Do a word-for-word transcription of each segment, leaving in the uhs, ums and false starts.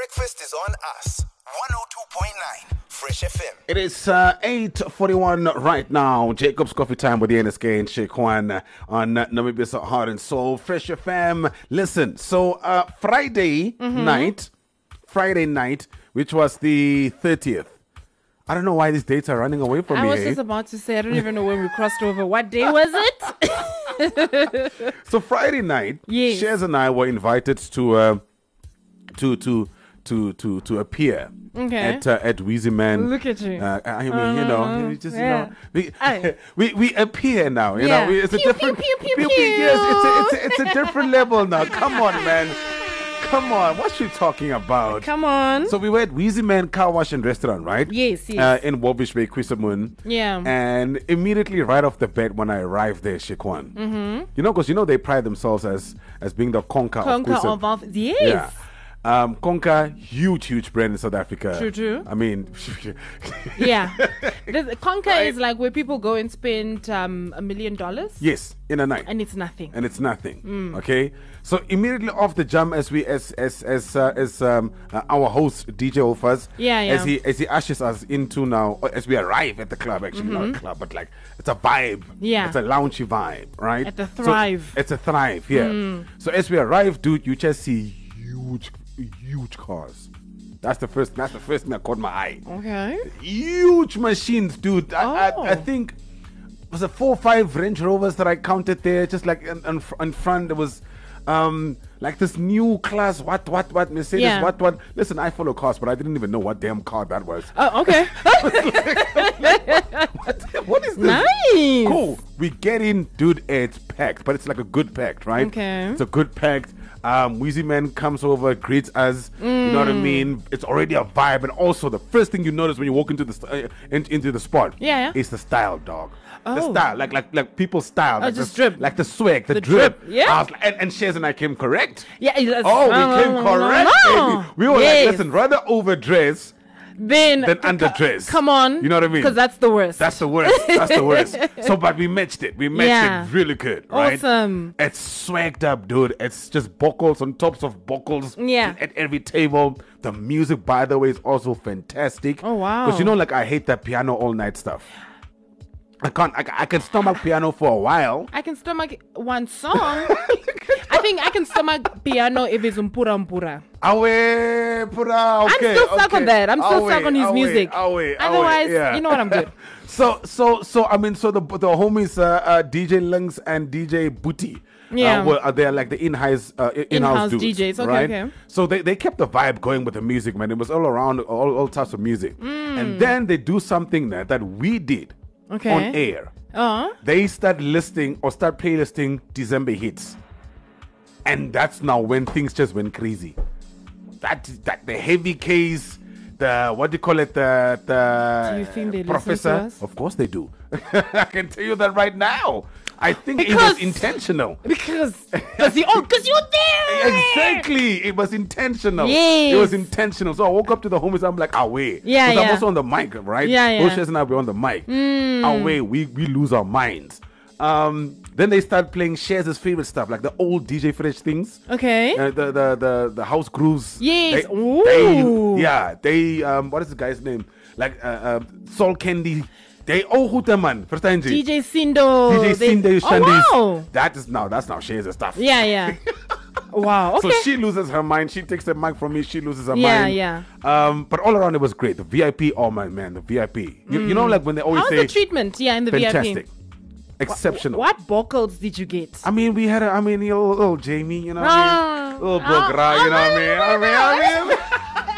Breakfast is on us. one oh two point nine Fresh F M. It is uh, eight forty-one right now. Jacob's Coffee Time with the N S K and Sheikh Juan on uh, Namibia's Heart and Soul. Fresh F M. Listen, so uh, Friday mm-hmm. night, Friday night, which was the thirtieth. I don't know why these dates are running away from I me. I was eh? just about to say, I don't even know when we crossed over. What day was it? So Friday night, yes. Shares and I were invited to uh, to to to to to appear okay. at uh, at Wheezy Man. Look at you. Uh, I mean, uh, you know, we just yeah. you know, we, we we appear now. You yeah. know, we, it's a pew, different. Pew, pew, pew, pew, pew. Yes, it's a, it's a, it's a different level now. Come on, man. Come on, what you talking about? Come on. So we were at Wheezy Man Car Wash and Restaurant, right? Yes, yes. Uh, in Warwick Bay, Quisamun. Yeah. And immediately right off the bat when I arrived there, Shikwan, mm-hmm. you know, because you know they pride themselves as as being the conquer, conquer of Quisa. of, of yes. Yeah. Um, Conca, huge, huge brand in South Africa. True, true. I mean, yeah. The Conca Right. is like where people go and spend um, a million dollars. Yes, in a night, and it's nothing. and it's nothing. Mm. Okay, so immediately off the jump, as we as as as uh, as um, uh, our host D J Olfaz, yeah, yeah, as he as he ushers us into now, as we arrive at the club, actually mm-hmm. not a club, but like it's a vibe. Yeah, it's a loungy vibe, right? At the Thrive. So it's a Thrive, yeah. Mm. So as we arrive, dude, you just see huge. Huge cars. That's the first. That's the first thing that caught my eye. Okay. Huge machines, dude. I, oh. I, I think it was a four or five Range Rovers that I counted there. Just like in, in, in front, there was um like this new class. What what what Mercedes? Yeah. What what? Listen, I follow cars, but I didn't even know what damn car that was. Oh, okay. what, what is this? Nice. Cool. We get in, dude. It's packed, but it's like a good packed, right? Okay. It's a good packed. Um, Wheezy Man comes over, greets us. Mm. You know what I mean? It's already a vibe, and also the first thing you notice when you walk into the st- uh, in, into the spot, yeah, yeah, is the style, dog. Oh. The style, like like like people's style, oh, like just the, drip, like the swag, the, the drip. drip. Yeah. I was like, and, and Shares and I came correct. Yeah. Oh, we came correct, baby. We were yes. like, listen, rather overdress. Then, then underdress. Come on. You know what I mean? Because that's the worst. That's the worst. That's the worst. So, but we matched it. We matched yeah. it really good, right? Awesome. It's swagged up, dude. It's just buckles on tops of buckles. Yeah. At every table. The music, by the way, is also fantastic. Oh, wow. Because you know, like, I hate that piano all night stuff. I can't, I, I can stomach piano for a while. I can stomach one song. I think I can stomach piano if it's umpura umpura. Awe, pura, okay, I'm still stuck okay. on that. I'm still awe, stuck on his awe, music. Awe, Otherwise, awe, yeah. you know what I'm good. so, so, so, I mean, so the the homies, uh, uh, D J Links and D J Booty. Yeah. Uh, were, uh, they're like the in-house, uh, in-house, in-house dudes, D Js. Okay, right? okay. So they, they kept the vibe going with the music, man. It was all around, all, all types of music. Mm. And then they do something that, that we did okay. on air. Uh-huh. They start listing or start playlisting December hits. And that's now when things just went crazy. That, that the heavy case, the, what do you call it, the, the do you think they professor. Listen to us? Of course they do. I can tell you that right now. I think because, it was intentional. Because because you, oh, because you're there. Exactly. It was intentional. Yes. It was intentional. So I woke up to the homies. I'm like, ah, wait. Yeah, yeah. I'm also on the mic, right? Yeah, yeah. Bushers and I were on the mic. Mm. Ah, wait. We, we lose our minds. Um, then they start playing Shares' favorite stuff, like the old D J Fresh things. Okay. Uh, the, the the the house grooves. Yes. They, Ooh. they, yeah. They um. What is the guy's name? Like uh, uh Soul Candy. They oh who the man first time D J Sindo. D J they, Sindo Shandis. Oh, wow. That is now that's now Shares' stuff. Yeah, yeah. Wow. Okay. So she loses her mind. She takes the mic from me. She loses her yeah, mind. Yeah, yeah. Um, but all around it was great. The V I P. Oh my man, the V I P. You, mm. you know, like when they always How's say the treatment? Yeah, in the fantastic. V I P. Exceptional. What, what vocals did you get? I mean, we had a, I mean, a little, little Jamie, you know what I mean? Oh. Little Bogra, Oh. you know what I mean? I mean, I mean,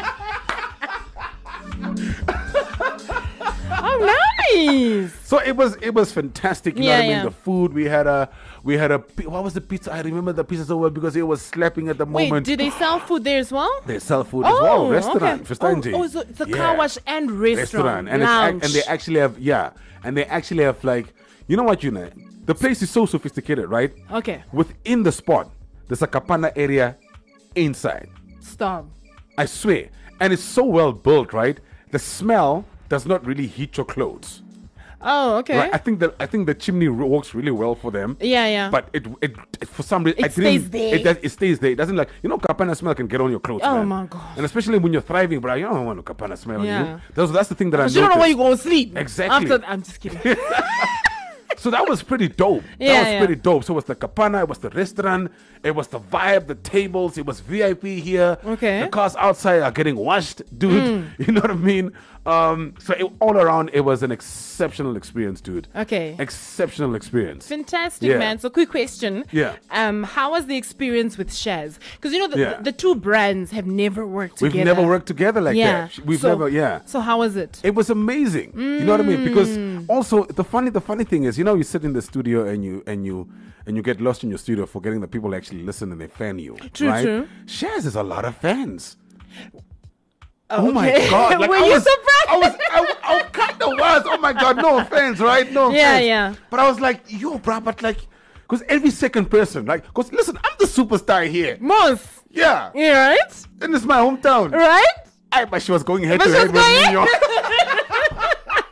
Oh, nice. So it was, it was fantastic. You Yeah, know what I mean? yeah. The food, we had a, we had a, pi- what was the pizza? I remember the pizza so well because it was slapping at the Wait, moment. do they sell food there as well? They sell food oh, as well. Restaurant, okay. verstehen Sie? Oh, oh, so it's a Yeah. car wash and restaurant. And, it's, lounge. ac- and they actually have, yeah, and they actually have like, you know what, you know, the place is so sophisticated, right? Okay. Within the spot, there's a kapana area inside. Stop. I swear. And it's so well built, right? The smell does not really heat your clothes. Oh, okay. Right? I think that I think the chimney ro- works really well for them. Yeah, yeah. But it, it, it for some reason It I didn't- stays there. It, does- it stays there. It doesn't like you know kapana smell can get on your clothes. Oh, man. my God. And especially when you're thriving, bro, you don't want a kapana smell Yeah. on you. That's, that's the thing that I Because you don't know where noticed. you go to sleep. Exactly. After, I'm just kidding. So that was pretty dope. Yeah, that was yeah. pretty dope. So it was the kapana, it was the restaurant, it was the vibe, the tables, it was V I P here. Okay. The cars outside are getting washed, dude. You know what I mean? Um, so it, all around, it was an exceptional experience, dude. Okay. Exceptional experience. Fantastic, Yeah. man. So, quick question. Yeah. Um, how was the experience with Shaz? Because you know the, Yeah. the, the two brands have never worked We've together. never worked together like Yeah. that. We've so, never, yeah. So how was it? It was amazing. You know what I mean? Because Mm. also the funny the funny thing is, you know, you sit in the studio and you and you and you get lost in your studio, forgetting that people actually listen and they fan you. True, right? true. Shaz has a lot of fans. Oh my Okay. god! Like, Were I you was, surprised? I was, I, I kind of was. Oh my god! No offense, right? No Yeah, offense. yeah. But I was like, yo, bro, but like, because every second person, like, because listen, I'm the superstar here. Moss. Yeah, Yeah, right? and it's my hometown. Right? I, but she was going head But to she head was with me. going- Yo.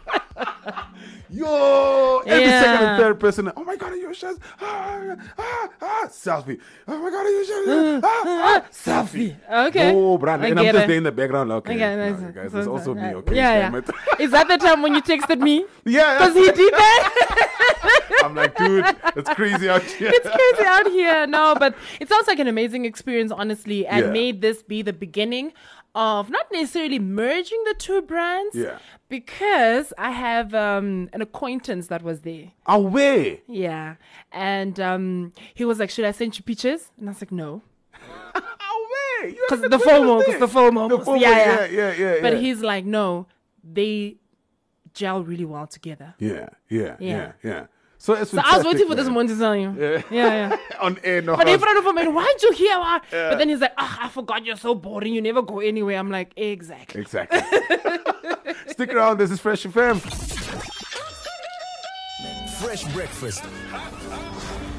Yo, every Yeah. second and third person. Oh my god, are you Shaz? Ah, ah, ah, selfie. Oh my god, are you Shaz? Ah, ah, selfie. Okay. Oh, brand. I And I'm get just it. there in the background. Like, okay, Okay, no, nice. guys, So- it's so- also me. uh, Okay, yeah, damn yeah. it. Is that the time when you texted me? Yeah. Because he did that? I'm like, dude, it's crazy out here. It's crazy out here. No, but it sounds like an amazing experience, honestly, and Yeah. made this be the beginning of not necessarily merging the two brands. Yeah. Because I have um, an acquaintance that was there. Away. Yeah. And um, he was like, should I send you pictures? And I was like, no. Away. Because the FOMO, because the FOMO. The 'cause- FOMO, yeah, yeah, yeah. yeah, yeah. But yeah. he's like, no, they gel really well together. Yeah, yeah, yeah, Yeah. yeah. So it's So I was fantastic, waiting for this man. one to tell you. Yeah. Yeah, yeah. On air, no. But in house. front of him, and why'd you hear? Why? But then he's like, ah, I forgot you're so boring. You never go anywhere. I'm like, exactly. Exactly. Stick around. This is Fresh F M. Fresh breakfast.